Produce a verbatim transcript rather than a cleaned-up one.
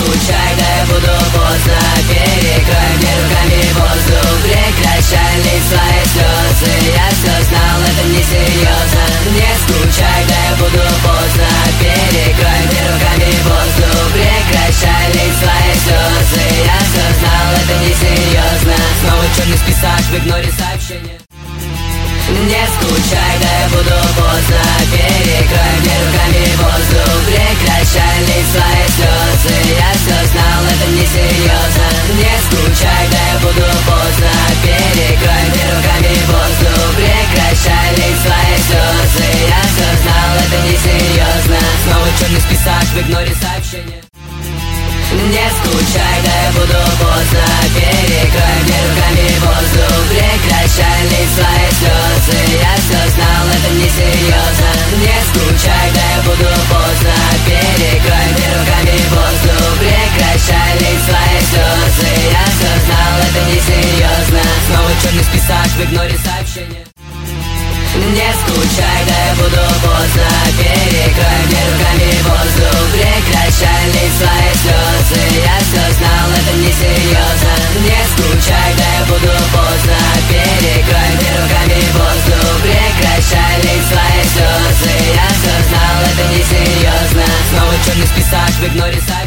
скучай, да я буду поздно. Перекрой мне руками воздух. Прекращай лить свои слезы. Я все знал, это несерьезно. Не скучай, да я буду поздно. Перекрой мне руками воздух. Прекращай лить свои слезы. Я все знал, это несерьезно. Снова черный список в игноре сообщения. Не скучай, да я буду поздно. Перекрой мне руками воздух. Прекращай лить свои слезы. Я все знал, это несерьезно. Не скучай, да я буду поздно. Перекрой мне руками воздух. Прекращай лить свои слезы. Я все знал, это несерьезно. Снова черный список в игноре сообщения. Не скучай, да я буду поздно. Перекрой мне руками воздух. Прекращай лить свои слезы. Я все знал, это несерьезно. Не скучай, да я буду поздно. Перекрой мне руками воздух. Прекращай лить свои слезы. Я все знал, это несерьезно. Снова черный список в игноре сообщения. Не скучай, да я буду поздно. Перекрой мне руками воздух. Прекращай лить свои слезы. Я все знал, это несерьезно. Не скучай, да я буду поздно. Перекрой мне руками воздух. Прекращай лить свои слезы. Я все знал, это несерьезно. Снова черный список в игноре сообщения.